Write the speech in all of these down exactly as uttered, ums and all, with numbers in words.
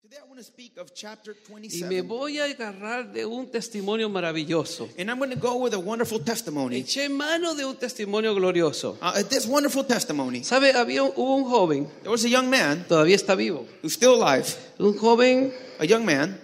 Today I want to speak of chapter Y twenty-seven. me voy a agarrar de un testimonio maravilloso. And I'm going to go with a wonderful testimony. Eché mano de un testimonio glorioso. Uh, this wonderful testimony. ¿Sabe? Había un, hubo un joven, There was a young man todavía está vivo. who's still alive. Un joven, A young man.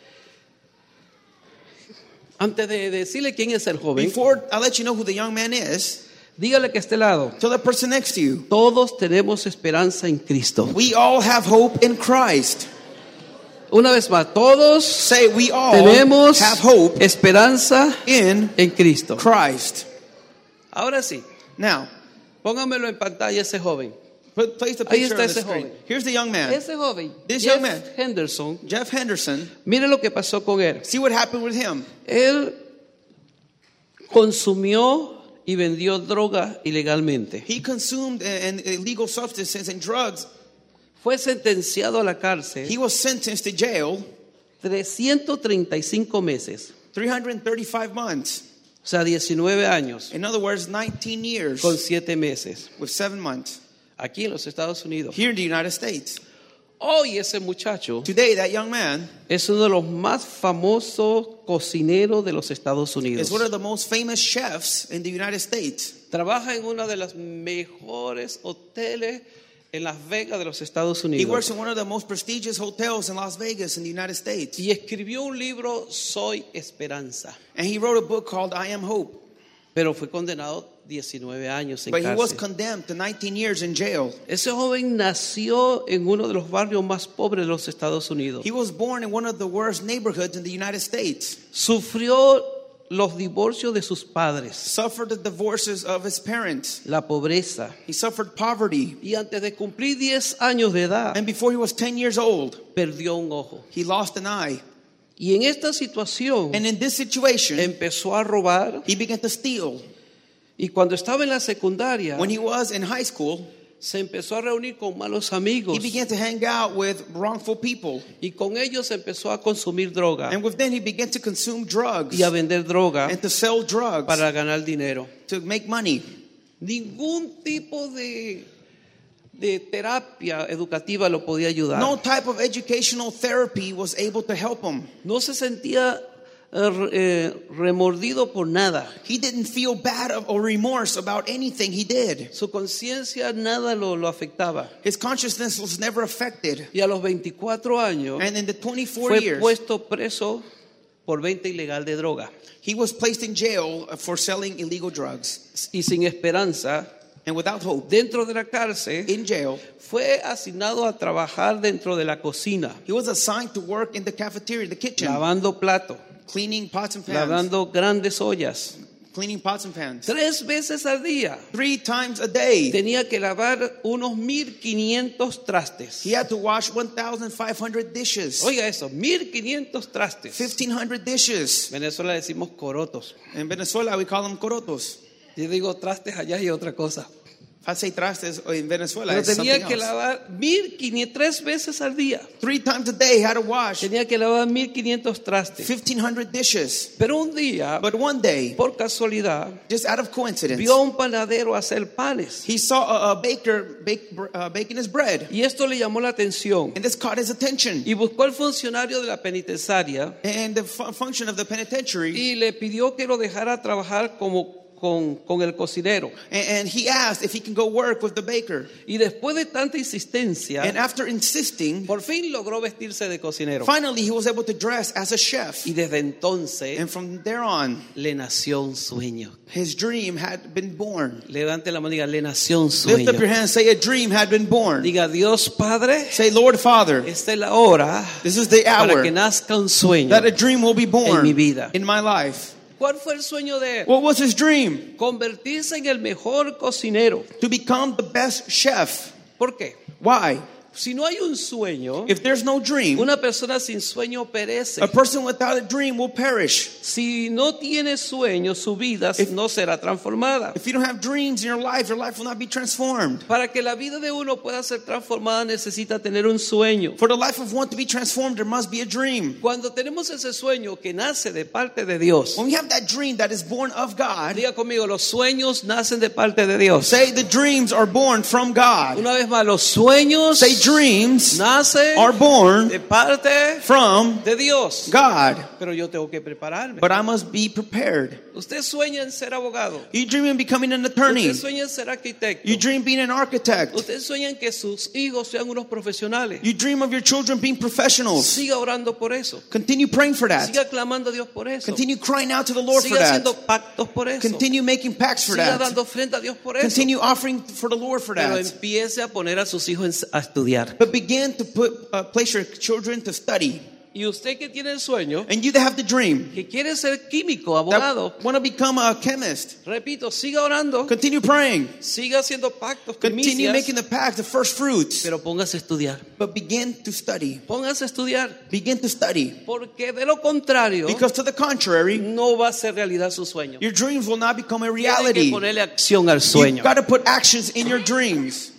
antes de decirle quién es el joven, Before I let you know who the young man is, dígale que a este lado, tell the person next to you. todos tenemos esperanza en Cristo. We all have hope in Christ. Una vez más, todos Say we all tenemos have hope esperanza in en Cristo. Christ. Ahora sí, Now, póngamelo en pantalla ese joven. put, place the Ahí picture está on the ese screen. joven. Here's the young man. Ese joven, This Jeff young man. Henderson, Jeff Henderson. mire lo que pasó con él. See what happened with him. Él consumió y vendió droga ilegalmente. He consumed an illegal substances and drugs. Fue sentenciado a la cárcel He was sentenced to jail trescientos treinta y cinco meses, three hundred thirty-five months. o sea, diecinueve años In other words, nineteen years con siete meses, with seven months. aquí en los Estados Unidos. Here in the United States. Hoy ese muchacho Today, that young man es uno de los más famosos cocineros de los Estados Unidos. is one of the most famous chefs in the United States. Trabaja en uno de los mejores hoteles en Las Vegas de los Estados He works Unidos. in one of the most prestigious hotels in Las Vegas in the United States. Y escribió un libro, Soy Esperanza. And he wrote a book called I Am Hope. Pero fue condenado diecinueve años en But he was cárcel. condemned to nineteen years in jail. Ese joven nació en uno de los barrios más pobres de los Estados Unidos. He was born in one of the worst neighborhoods in the United States. Sufrió los divorcios de sus padres, Suffered the divorces of his parents. la pobreza. He suffered poverty. Y antes de cumplir diez años de edad, And before he was ten years old, perdió un ojo. he lost an eye. Y en esta situación And in this situation, empezó a robar. he began to steal. Y cuando estaba en la secundaria, When he was in high school, se empezó a reunir con malos amigos. he began to hang out with wrongful people. Y con ellos empezó a consumir droga And with them, he began to consume drugs y a vender droga and to sell drugs para ganar dinero. to make money. Ningún tipo de, de terapia educativa lo podía ayudar. No type of educational therapy was able to help him. No se sentía eh, eh, remordido por nada. He didn't feel bad of- or remorse about anything he did. Su conciencia nada lo, lo afectaba. His consciousness was never affected. Y a los veinticuatro años And in the twenty-four fue years, puesto preso por venta ilegal de droga. he was placed in jail for selling illegal drugs. Y sin esperanza, And without hope, dentro de la cárcel, in jail, fue asignado a trabajar dentro de la cocina, he was assigned to work in the cafeteria, the kitchen, lavando plato, cleaning pots and pans, lavando grandes ollas. cleaning pots and pans. Tres veces al día Three times a day, tenía que lavar unos mil quinientos trastes. he had to wash one thousand five hundred dishes, Oiga eso, mil quinientos trastes. fifteen hundred dishes. En Venezuela decimos corotos. In Venezuela, we call them corotos. Yo digo trastes allá y otra cosa. If I say trastes in Venezuela, Pero it's something tenía que else. lavar mil quinientos tres veces al día. Three times a day, he had to wash Tenía que lavar mil quinientos trastes. fifteen hundred dishes. Pero un día, But one day, por casualidad, just out of coincidence, vio a un panadero hacer panes. he saw a, a baker bake, uh, baking his bread. Y esto le llamó la atención. And this caught his attention. Y buscó al funcionario de la penitenciaria And the fu- function of the penitentiary, y le pidió que lo dejara trabajar como con, con el cocinero. and, and he asked if he can go work with the baker. Y después de tanta insistencia, And after insisting, por fin logró vestirse de cocinero. finally he was able to dress as a chef. Y desde entonces And from there on, le nació un sueño. his dream had been born. Levante la mano y diga, le nació un Lift up your sueño. hand and say, a dream had been born. Diga, Dios Padre, Say, Lord Father, esta es la hora this is the para hour que nazca un sueño. that a dream will be born En mi vida. in my life. ¿Cuál fue el sueño de él? What was his dream? Convertirse en el mejor cocinero. To become the best chef. ¿Por qué? Why? Si no hay un sueño, If there's no dream, una persona sin sueño perece. a person without a dream will perish. Si no tiene sueño, su vida no será transformada. If you don't have dreams in your life, your life will not be transformed. Para que la vida de uno pueda ser transformada, necesita tener un sueño. For the life of one to be transformed, there must be a dream. Cuando tenemos ese sueño que nace de parte de Dios, When we have that dream that is born of God, diga conmigo, los sueños nacen de parte de Dios. say the dreams are born from God. Una vez más, los sueños Say dreams nacen are born de parte from de Dios. God, Pero yo tengo que prepararme. but I must be prepared. Usted sueña en ser abogado. You dream of becoming an attorney. Usted sueña en ser arquitecto. You dream being an architect. Usted sueña en que sus hijos sean unos profesionales. You dream of your children being professionals. Siga orando por eso. Continue praying for that. Siga clamando a Dios por eso. Continue crying out to the Lord for Siga haciendo that. pactos por eso. Continue making pacts for Siga that. dando ofrenda a Dios por eso. Continue offering for the Lord for Pero that. empiece a poner a sus hijos a estudiar. But begin to put uh, place your children to study. Y usted que tiene el sueño, And you that have the dream, que quiere ser químico, abogado, that want to become a chemist, repito, siga orando, continue praying. siga haciendo pactos, Continue primicias, making the pact, the first fruits. pero póngase a estudiar. But begin to study. Póngase a estudiar, Begin to study. porque de lo contrario Because to the contrary, no va a ser realidad su sueño. your dreams will not become a Tiene que reality. ponerle acción al You've sueño. got to put actions in your dreams.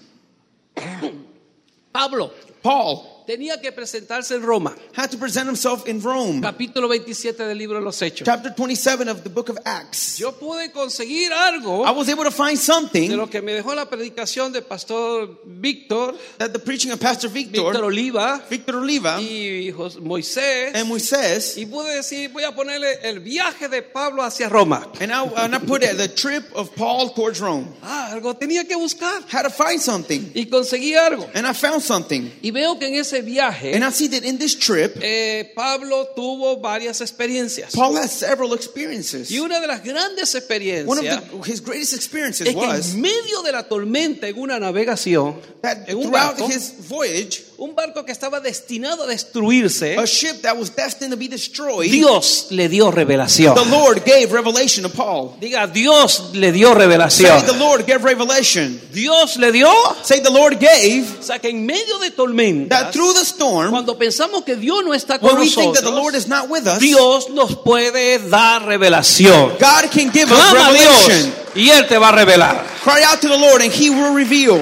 Pablo Paul tenía que presentarse en Roma, had to present himself in Rome. capítulo veintisiete del libro de los Hechos. Chapter twenty-seven of the book of Acts. Yo pude conseguir algo I was able to find de something lo que me dejó la predicación de Pastor Víctor, that the preaching of Pastor Víctor Victor, Oliva Victor Oliva, y Jos- Moisés. and Moises, Y pude decir, voy a ponerle el viaje de Pablo hacia Roma. and I, and I put it, the trip of Paul towards Rome. Ah, algo tenía que buscar. Had to find something. Y conseguí algo. And I found something. Y veo que en ese viaje, And I see that in this trip, eh, Pablo tuvo varias experiencias. Paul has several experiences. Y una de las grandes One of experiencias the, his greatest experiences es que was en medio de la tormenta en una navegación, that en un throughout barco, his voyage, un barco que estaba destinado a destruirse, a ship that was destined to be destroyed, Dios le dio revelación. the Lord gave revelation to Paul. Diga, Dios le dio Say, revelación. the Lord gave revelation. Dios le dio. Say, the Lord gave, O sea, que en medio de tormentas, that through the storm, cuando pensamos que Dios no está con when we think that the Lord nosotros, is not with us, Dios nos puede dar revelación. God can give us Clama a revelation. Dios y Él te va a revelar. Cry out to the Lord and He will reveal.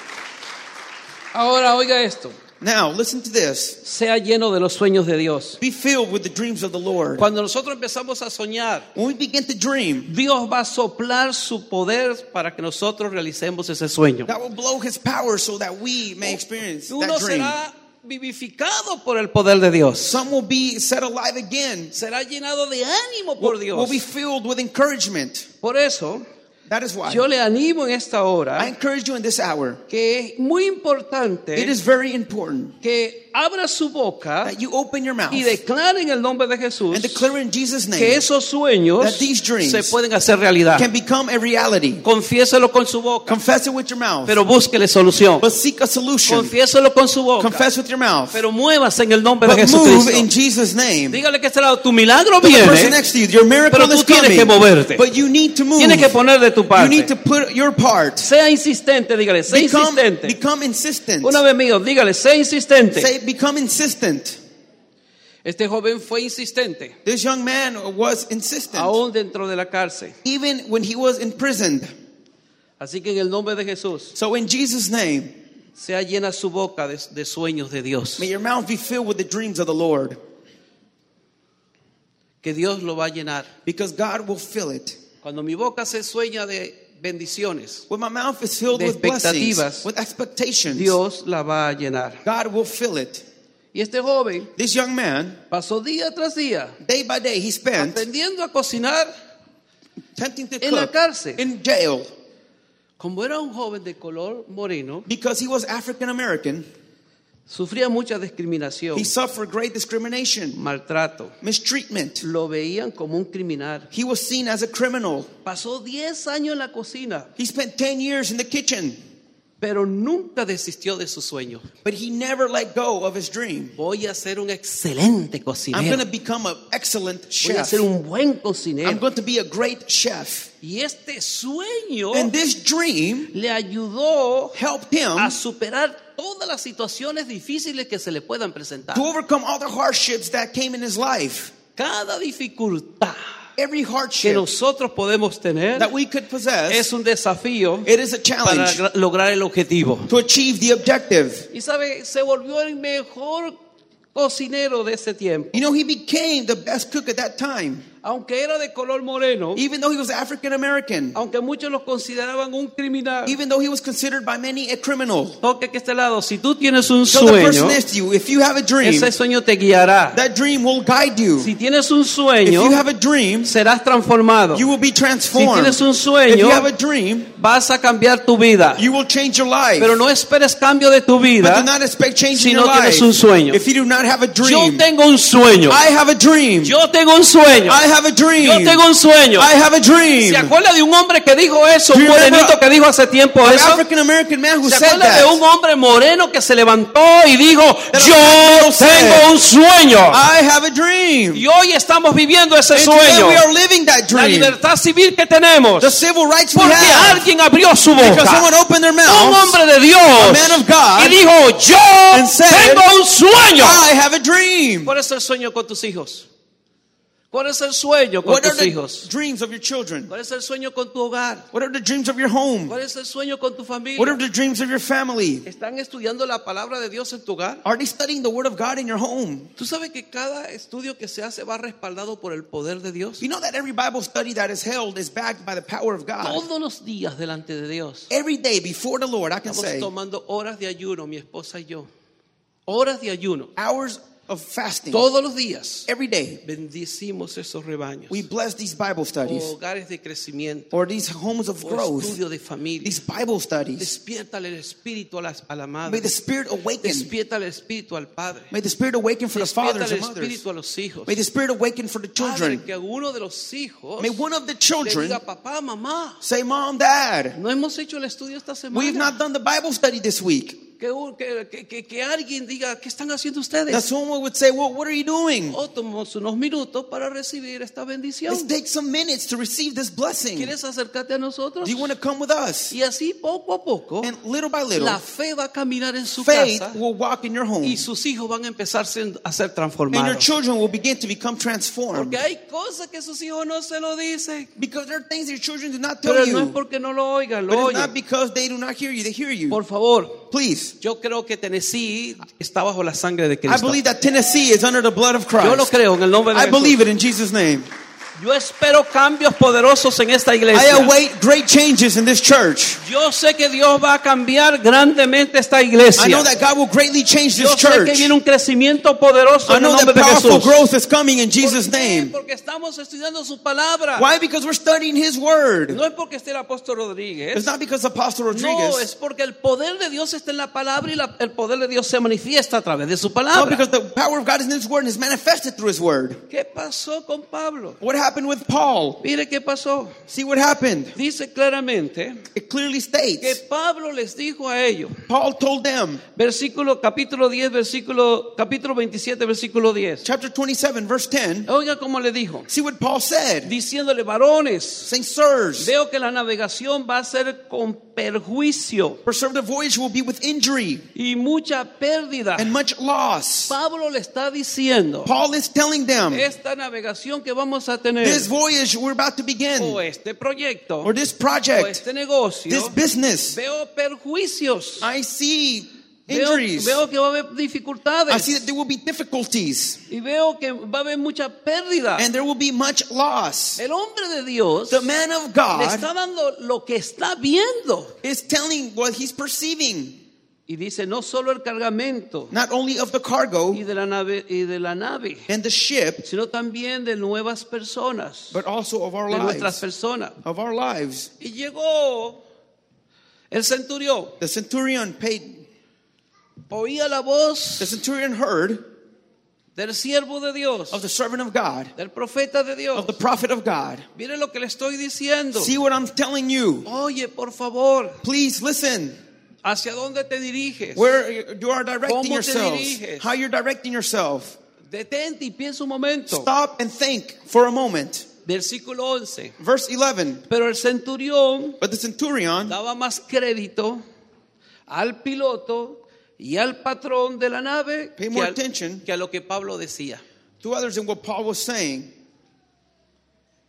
Ahora oiga esto. Now, listen to this. Sea lleno de los sueños de Dios. Be filled with the dreams of the Lord. Cuando nosotros empezamos a soñar, When we begin to dream, Dios va a soplar su poder para que nosotros realicemos ese sueño. that will blow His power so that we may experience Uno that dream. será vivificado por el poder de Dios. Some will be set alive again. Será llenado de ánimo por Will, Dios. will be filled with encouragement. Por eso, That is why yo le animo en esta I hora encourage you in this hour. que es muy importante It is very important que abra su boca that you open your mouth y declare en el nombre de Jesús and declare in Jesus' que name esos sueños that these dreams se pueden hacer realidad. can become a reality. Confiéselo con su boca, Confess it with your mouth, pero búsquele solución. but seek a solution. Confiéselo con su boca, Confess with your mouth, pero muévase en el nombre de but move in Jesucristo. Jesus' name. Dígale que este lado, tu milagro But the person viene, next to you, your miracle pero tú is tienes coming, que moverte. but you need to move. Tienes que poner de tu You need parte. to put your part. Sea insistente, dígale, sea Become, insistente. become insistent. Una vez mío, dígale, sea insistente. Say, become insistent. Este joven fue insistente, This young man was insistent, aún dentro de la cárcel. even when he was imprisoned. Así que en el nombre de Jesús, So in Jesus' name, sea llena su boca de, de sueños de Dios. may your mouth be filled with the dreams of the Lord, Que Dios lo va a llenar. because God will fill it. Cuando mi boca se sueña de bendiciones, When my mouth is filled De with blessings, expectativas, with expectations, Dios la va a llenar. God will fill it. Y este joven This young man, pasó día tras día day by day, he spent aprendiendo a cocinar. attempting to en la cook cárcel. in jail Como era un joven de color moreno, because he was African American. sufría mucha discriminación, He suffered great discrimination, maltrato. mistreatment. Lo veían como un criminal. He was seen as a criminal. Pasó diez años en la cocina, He spent ten years in the kitchen, pero nunca desistió de su sueño. but he never let go of his dream. Voy a ser un excelente I'm cocinero. going to become an excellent Voy a chef. ser un buen I'm cocinero. going to be a great chef. Y este sueño And this dream le ayudó helped him a superar todas las situaciones difíciles que se le puedan presentar. to overcome all the hardships that came in his life. Cada dificultad Every que hardship nosotros podemos tener that we could possess, es un desafío it is a para challenge gra- lograr el objetivo. to achieve the objective. Y sabe, se volvió el mejor cocinero de ese tiempo. You know, he became the best cook at that time. aunque era de color moreno, even though he was African American, aunque muchos lo consideraban un criminal. even though he was considered by many a criminal. Toque que este lado, si tú tienes un So the person sueño, next to you, if you have a dream, ese sueño te guiará. that dream will guide you. Si tienes un If sueño, you have a dream, serás transformado. you will be Si transformed. tienes un If sueño, you have a dream, vas a cambiar tu vida. you will change your life. Pero no esperes cambio de tu But do vida not expect change si in no your tienes life un sueño. if you do not have a Yo dream. tengo un sueño. I have a dream. Yo tengo un sueño. I have a dream. Yo tengo un sueño. I have a dream. ¿Se acuerda de un hombre que dijo eso? Do Un you remember morenito que dijo hace tiempo An eso. African American man who ¿Se said acuerda de un that. hombre moreno que se levantó y dijo, That yo a man said, tengo un sueño? I have a dream. Y hoy estamos viviendo ese And today sueño. we are living that La dream. libertad civil que tenemos. The civil rights we Porque have. alguien abrió su Because boca. someone opened their Un mouth. hombre de Dios. A man of God. Y dijo, yo And said, tengo un sueño. I have a dream. ¿Cuál es el sueño con tus hijos? ¿Cuál es el sueño con What are tus the hijos? dreams of your children? ¿Cuál es el sueño con tu hogar? What are the dreams of your home? ¿Cuál es el sueño con tu What are familia? the dreams of your family? ¿Están estudiando la palabra de Dios en tu hogar? Are they studying the word of God in your home? ¿Tú sabes que cada estudio que se hace va respaldado por el poder de Dios? You know that every Bible study that is held is backed by the power of God. Todos los días delante de Dios. Every day before the Lord, I can Estamos say, tomando horas de ayuno, mi esposa y yo. Horas de ayuno. hours of fasting. Todos los días. Every day, Bendecimos esos rebaños. we bless these Bible studies O hogares de crecimiento. or these homes of O growth, estudio de familia. these Bible studies. Despiértale el espíritu a, las, a la May madre. the Spirit awaken. Despiértale el espíritu al padre. May the Spirit awaken for the fathers Despiértale el and mothers. espíritu a los hijos. May the Spirit awaken for the Padre, children. que uno de los hijos May one of the le children diga, papá, mamá, say, Mom, Dad, no hemos hecho el estudio esta we've semana. not done the Bible study this week. Que, un- que, que, que, que alguien diga, ¿qué están haciendo ustedes? That someone would say, well, what are you doing? O tomamos unos minutos para recibir esta bendición. Let's take some minutes to receive this blessing. ¿Quieres acercarte a nosotros? Do you want to come with us? Y así poco a poco And little by little, la fe va a caminar en su faith casa will walk in your home. y sus hijos van a empezar a ser And your transformados. children will begin to become transformed. Porque hay cosas que sus hijos no se lo dicen. Because there are things that your children do not Pero tell no es you. porque no lo oigan, But lo it's not oyen. because they do not hear you, they hear you. Por favor, Please. yo creo que Tennessee está bajo la sangre de I Cristo. believe that Tennessee is under the blood of Yo lo Christ. creo en el nombre de I Jesús. believe it in Jesus' name. Yo espero cambios poderosos en esta I iglesia. await great changes in this church. Yo sé que Dios va a cambiar grandemente esta I iglesia. know that God will greatly change Yo this sé que church. viene un crecimiento poderoso I en el know nombre that de powerful Jesús. growth is coming in ¿Por Jesus' qué? name. Porque estamos estudiando su palabra. Why? Because we're studying His Word. No es porque esté el apóstol Rodríguez. It's not because Apostle No, Rodriguez. es porque el poder de Dios está en la palabra y la- el poder de Dios se manifiesta a través de su No, palabra. because the power of God is in His Word and is manifested through His Word. ¿Qué pasó con Pablo? What happened with Paul? Mire qué pasó. See what happened. Dice claramente It clearly que states. Pablo les dijo a ellos, Paul told them, versículo capítulo diez, versículo capítulo veintisiete, versículo diez. chapter twenty-seven, verse ten. Oiga cómo le dijo, See what Paul said. diciéndole, varones, Saying, sirs, veo que la navegación va a ser con perjuicio for the voyage will be with injury y mucha pérdida. and much loss. Pablo le está diciendo, Paul is telling them, esta navegación que vamos a tener, this voyage we're about to o begin, este proyecto, or this o project, este negocio, this business, veo perjuicios. I see Veo, injuries. veo que va a haber I dificultades see that there will be difficulties y veo que va a haber mucha pérdida. and there will be much loss. El hombre de Dios The man of le God está dando lo que está viendo. is telling what he's perceiving, Y dice, no solo el cargamento not only of the cargo y de la nave, y de la nave, and the ship, sino también de nuevas personas, but also of our de nuestras lives. personas. Of our lives. Y llegó el centurión, The centurion paid, oía la voz the centurion heard del siervo de Dios, of the servant of God, del profeta de Dios. of the prophet of God. Mire lo que le estoy diciendo. See what I'm telling you. Oye, por favor, Please listen. ¿hacia dónde te diriges? Where you are directing ¿Cómo te yourselves. diriges? How you're directing yourself. Detente y piensa un momento. Stop and think for a moment. Versículo once. Verse eleven. Pero el centurión But the centurion daba más crédito al piloto y al patrón de la nave Pay que, more al- attention. que a lo que Pablo decía. to others than what Paul was saying.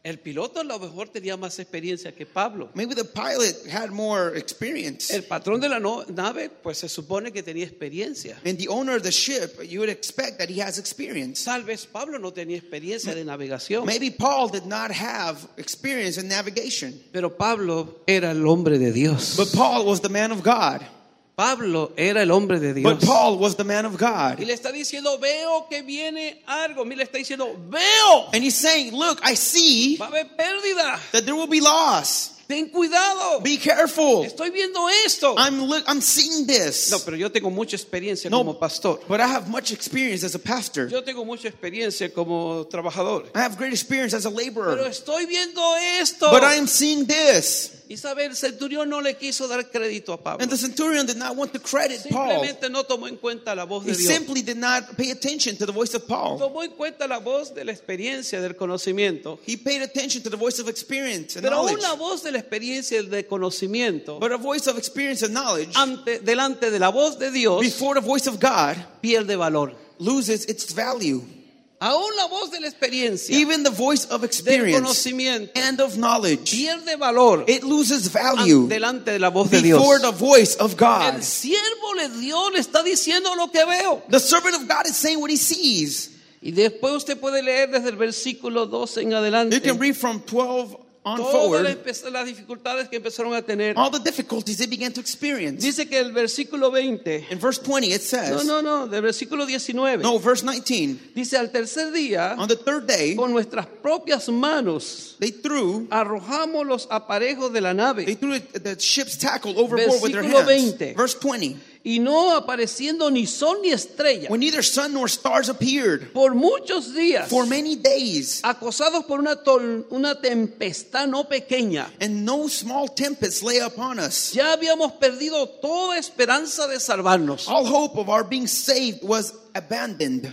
El piloto a lo mejor tenía más experiencia que Pablo. Maybe the pilot had more experience. El patrón de la no- nave, pues se supone que tenía experiencia. And the owner of the ship, you would expect that he has experience. Tal vez Pablo no tenía experiencia de navegación, Maybe Paul did not have experience in navigation. pero Pablo era el hombre de Dios. But Paul was the man of God. Pablo era el hombre de Dios. But Paul was the man of Y God. le está diciendo, veo que viene algo. Mira, le está diciendo, veo, And he's saying, look, I see va a haber pérdida. that there will be loss. Ten cuidado. Be careful. Estoy viendo esto. I'm look, I'm seeing this. No, pero yo tengo mucha experiencia No. como pastor. But I have much experience as a pastor. Yo tengo mucha experiencia como trabajador. I have great experience as a Pero laborer. estoy viendo esto. But I am seeing this. Y sabe, el centurión no le quiso dar crédito a Pablo. And the centurion did not want to credit Paul. Simplemente no tomó en cuenta la voz He de Dios. simply did not pay attention to the voice of Paul. Tomó en cuenta la voz de la experiencia, del conocimiento. He paid attention to the voice of experience and Pero aún knowledge. la voz de la experiencia y del conocimiento, But a voice of experience and knowledge ante, delante de la voz de Dios, before the voice of God pierde valor. loses its value. Aún la voz de la experiencia, Even the voice of del experience conocimiento, and of knowledge, pierde valor it loses an- value delante de la voz de Dios. before the voice of God. El siervo le dio, le está diciendo lo que veo. The servant of God is saying what he sees. Y después usted puede leer desde el versículo doce en adelante You can read from twelve on todas forward las, empe- las dificultades que empezaron a tener. all the difficulties they began to experience. Dice que el versículo veinte, In verse twenty it no, says, no, no, del versículo diecinueve, no, verse nineteen, dice al tercer día, on the third day con nuestras propias manos they threw arrojamos los aparejos de la they nave, threw it- the ship's tackle overboard with their Versículo hands. veinte. Verse twenty, y no apareciendo ni sol ni estrella when neither sun nor stars appeared por muchos días, for many days, acosados por una, tol- una tempestad no pequeña, and no small tempest lay upon us. ya habíamos perdido toda esperanza de salvarnos. All hope of our being saved was abandoned.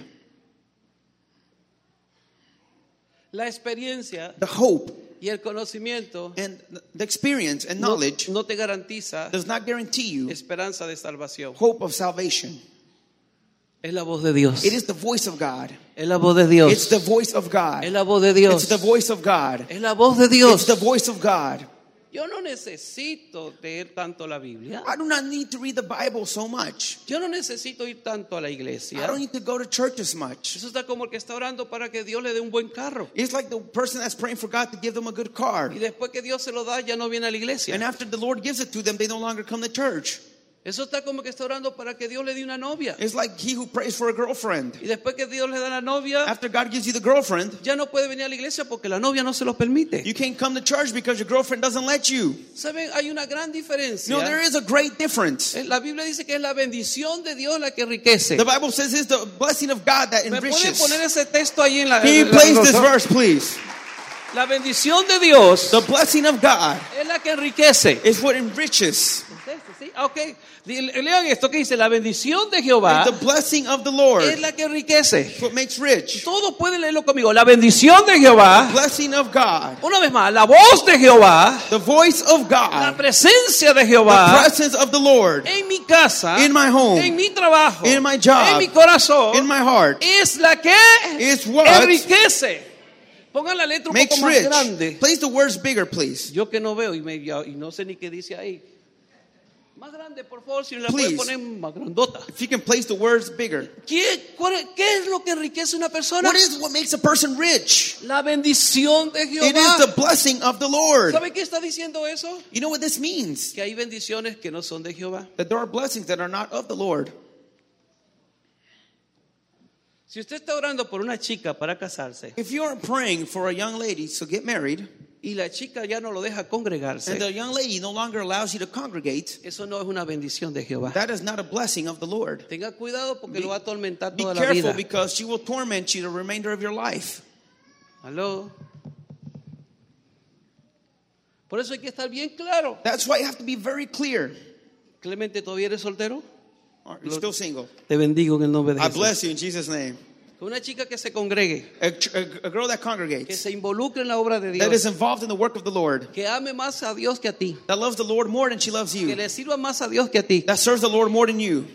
La experiencia The hope y el conocimiento and the experience and no, knowledge no te garantiza does not guarantee you esperanza de salvación. hope of salvation. Es la voz de Dios. It is the voice of God. Es la voz de Dios. It's the voice of God. Es la voz de Dios. It's the voice of God. Es la voz de It's Dios. the voice of God. Yo no necesito leer tanto la Biblia. I do not need to read the Bible so much. Yo no necesito ir tanto a la I iglesia. don't need to go to church as much. Eso está como el que está orando para que Dios le dé un buen carro. It's like the person that's praying for God to give them a good car. Y después que Dios se lo da, ya no viene a la iglesia. And after the Lord gives it to them, they no longer come to church. Eso está como que está orando para que Dios le dé una novia. It's like he who prays for a girlfriend. Y después que Dios le da la novia, After God gives you the girlfriend, ya no puede venir a la iglesia porque la novia no se lo permite. you can't come to church because your girlfriend doesn't let you. ¿Saben? Hay una gran diferencia. No, there is a great difference. La Biblia dice que es la bendición de Dios la que enriquece. The Bible says it's the blessing of God that ¿Me pueden enriches. poner ese texto ahí en la... Can you en la- place this verse, please? La bendición de Dios The blessing of God es la que enriquece. is what enriches. ¿Sí? Ok. Lean esto que dice, la bendición de Jehová The blessing of the Lord es la que enriquece. is what makes rich. Todos pueden leerlo conmigo. La bendición de Jehová, Blessing of God. una vez más, la voz de Jehová, The voice of la God. presencia de The Jehová presence of the Lord en mi casa, in my home, en mi trabajo, in my job, en mi corazón, in my heart es la que is what enriquece. Pongan la letra un makes poco más rich. grande. Place the words bigger, please. Yo que no veo y, me, y no sé ni qué dice ahí. Más grande, por favor, si me la Please. pueden poner más grandota. If you can place the words bigger. ¿Qué, cuál- ¿Qué es lo que enriquece una persona? What is what makes a person rich? La bendición de It Jehová. is the blessing of the Lord. ¿Sabe qué está diciendo eso? You know what this means? Que hay bendiciones que no son de Jehová. That there are blessings that are not of the Lord. Si usted está orando por una chica para casarse If you are praying for a young lady to get married, y la chica ya no lo deja congregarse, and the young lady no longer allows you to congregate, eso no es una bendición de Jehová. that is not a blessing of the Lord. Tenga cuidado porque lo va a atormentar Be toda la careful vida. because she will torment you the remainder of your life. ¿Aló? Por eso hay que estar bien claro. That's why you have to be very clear. Clemente, ¿todavía eres soltero? Are you still single? Te bendigo en el nombre de I Jesús. bless you in Jesus' name. Una chica que se congregue, A, a, a girl that que congregates, se involucre en la obra de that is Dios, involved in the work of the Lord, que ame más a Dios que a ti, that loves the Lord more than she loves que you, le sirva más a Dios que a ti. that serves the Lord more than you.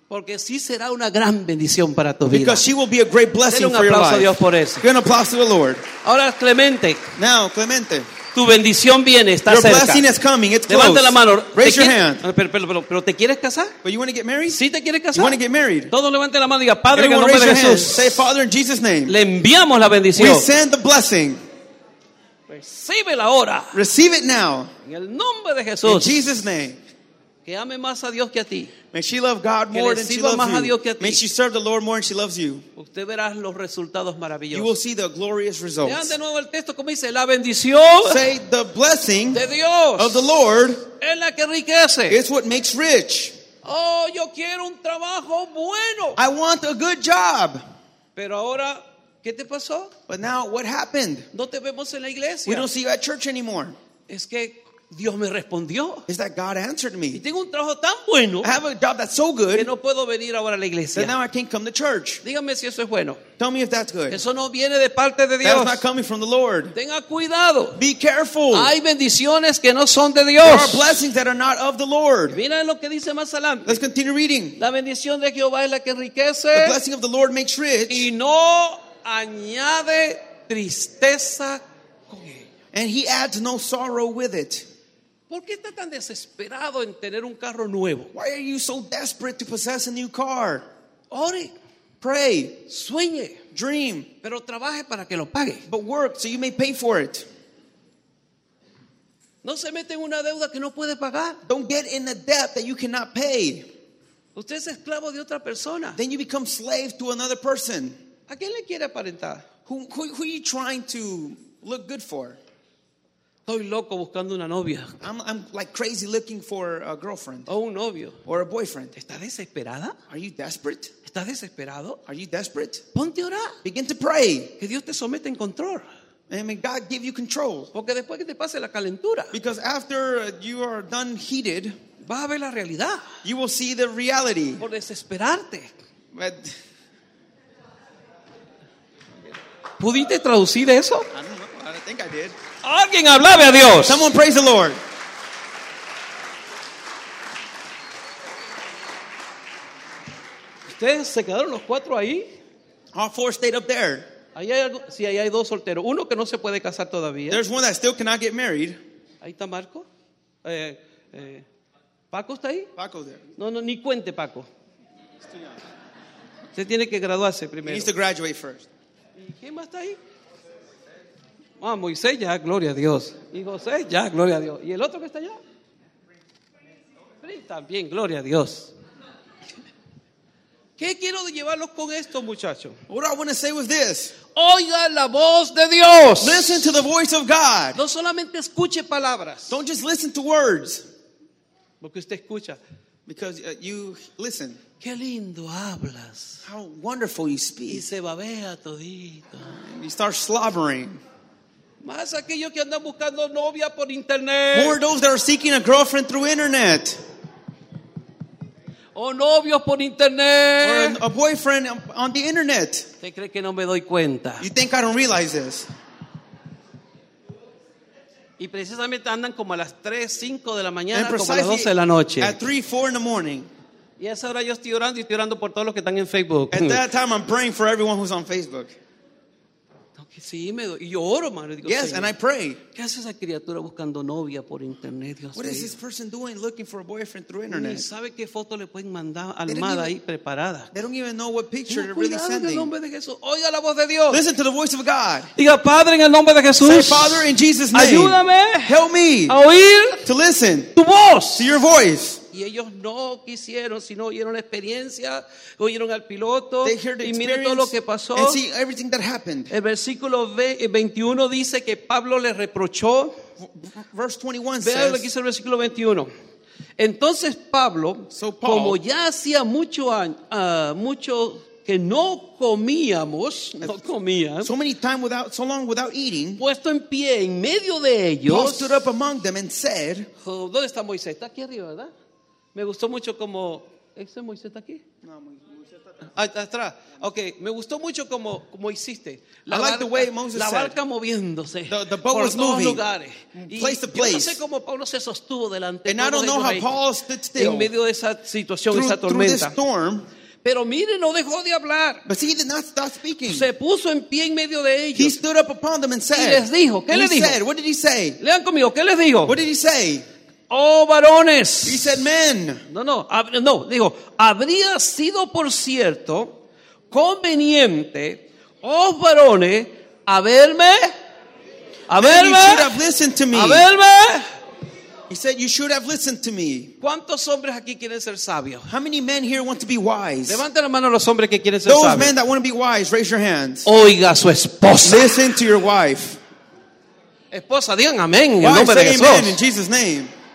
Porque sí será una gran bendición para tu vida. Because she will be a great blessing Denle un for your aplauso a Dios life. por eso. Give an applause to the Lord. Ahora, Clemente, Now, Clemente, tu bendición viene, está your cerca. blessing is coming. It's Levanta la mano. close. Raise ¿Te your quieres- hand. Pero, pero, pero, pero, ¿te quieres casar? But you want to get married? ¿Sí te quieres You casar? want to get married? Todos levanten la mano y diga, Padre, en el Everyone nombre raise de your hand. Jesús, Say, Father, in Jesus' name, le enviamos la we bendición. send the blessing. Recíbela ahora. Receive it now. En el nombre de In Jesús. Jesus' name. Que ame más a Dios que a ti. May she love God Que more le than she sirva más a loves Dios que a you. ti. May she serve the Lord more than she loves you. Usted verá los resultados You will maravillosos. see the glorious Vean results. de nuevo el texto como dice, la bendición Say, the blessing de Dios of the Lord es la que enriquece. is what makes rich. Oh, yo quiero un trabajo bueno. I want a good job. Pero ahora, ¿qué te pasó? But now what happened? No te vemos en la We iglesia. don't see you at church anymore. Es que Dios me respondió. Is that God answered Y me? tengo un trabajo tan bueno I have a job that's so que good no puedo venir ahora a la that iglesia. now I can't come to church. Dígame si eso es bueno. Tell me if that's good. Eso no viene de parte de That's Dios. not coming from the Lord. Tenga cuidado. Be careful. Hay bendiciones que no son de There are Dios. blessings that are not of the Lord. Mira lo que dice más adelante. Let's continue reading. La bendición de Jehová es la que The enriquece blessing of the Lord makes rich, y no añade tristeza con ello. and he adds no sorrow with it. ¿Por qué está tan desesperado en tener un carro nuevo? Why are you so desperate to possess a new car? Ore, Pray, sueñe, dream, pero trabaje para que lo pague. but work so you may pay for it. No se mete en una deuda que no puede pagar. Don't get in a debt that you cannot pay. Usted es esclavo de otra persona. Then you become slave to another person. ¿A quién le quiere aparentar? Who, who, who are you trying to look good for? Estoy loco buscando una novia I'm, I'm like crazy looking for a girlfriend o un novio. or a boyfriend. ¿Estás desesperada? Are you desperate? ¿Estás desesperado? Are you desperate? Ponte a orar. Begin to pray. Que Dios te someta en control. And may God give you control. Porque después que te pase la calentura, Because after uh, you are done heated, vas a ver la realidad. you will see the reality. Por desesperarte. But ¿Pudiste traducir eso? I don't know. I think I did. Alguien hablabe a Dios. Someone praise the Lord. Ustedes se quedaron los cuatro ahí. All four stayed up there. Ahí hay, algo- sí, ahí hay dos solteros. Uno que no se puede casar todavía. There's one that still cannot get married. Ahí está Marco. Eh, eh, ¿Paco está ahí? Paco's there. No, no, ni cuente Paco. Usted tiene que graduarse He primero. needs to graduate first. ¿Y quién más está ahí? Ah, Moisés ya, gloria a Dios. Y José ya, gloria a Dios. ¿Y el otro que está allá? Fritz también, gloria a Dios. ¿Qué quiero llevarlos con esto, muchachos? What I want to say with this, Oiga la voz de Dios. listen to the voice of God. No solamente escuche palabras, Don't just listen to words, porque usted escucha. because uh, you listen. Qué lindo hablas. How wonderful you Y speak. se babea todito. And you start slobbering. Más aquellos que andan buscando novia por internet. More those that are seeking a girlfriend through internet O novios por or internet. a boyfriend on the internet. ¿Usted cree que no me doy cuenta? You think I don't realize this? Y precisamente andan como a las tres, cinco de la And mañana, como a las doce precisely de la noche. at three, four in the morning. Y a esa hora yo estoy orando y estoy orando por todos los que están en Facebook. At that time, I'm praying for everyone who's on Facebook. No, que sí, me doy. Y yo oro, mano. y Digo, Yes, Señor, and I pray. ¿qué hace esa criatura buscando novia por internet, Dios What is mío? this person doing looking for a boyfriend through Ni internet? sabe qué foto le pueden mandar don't armada even- ahí, preparada. They don't even know what picture Tenga they're really cuidado en el sending. nombre de Jesús. Oiga la voz de Dios. Listen to the voice of God. Diga, Padre, en el nombre de Jesús, Say, Father, in Jesus' name, ayúdame help me a oír to listen tu voz. to your voice. Y ellos no quisieron, sino oyeron la experiencia, oyeron al piloto They hear the y miren todo lo experience que pasó. and see everything that happened. El versículo ve- veintiuno dice que Pablo le reprochó. Verse twenty-one Vean lo que says, dice el versículo veintiuno. Entonces Pablo, So Paul- como ya hacía mucho, año- ah, mucho que no comíamos, no comían, so many time without, so long without eating, puesto en pie en medio de Paul ellos. stood up among them and said, Oh, ¿dónde está Moisés? Está aquí arriba, ¿verdad? Me gustó mucho como, ¿ese Moisés está aquí? No, Moisés está Ah, atrás. Ok, me gustó mucho como, como hiciste. La I like barca, the way Moses la said. barca moviéndose The- the boat por was todos moving, lugares. Y place to yo no place. sé cómo Pablo se sostuvo delante And de I todos don't know ellos how ahí, Paul stood still en medio de esa situación, through, esa through this tormenta. storm. Pero mire, no dejó de hablar. But see, he did not stop speaking. Se puso en pie en medio de He ellos. stood up upon them and said, les dijo, ¿qué and le he dijo? said, what did he say? Lean conmigo, ¿qué les dijo? What did he say? Oh, varones. He said, men. No, no, hab- no, dijo, habría sido por cierto conveniente, oh varones, a verme, a And you should verme, have listened to me. a verme. He said, you should have listened to me. ¿Cuántos hombres aquí quieren ser sabios? How many men here want to be wise? Levanten la mano a los hombres que quieren ser Those sabios. men that want to be wise, raise your hands. Oiga a su esposa. Listen to your wife. Esposa, digan amén en el Wives, nombre de say amen in Jesús. Jesus' name.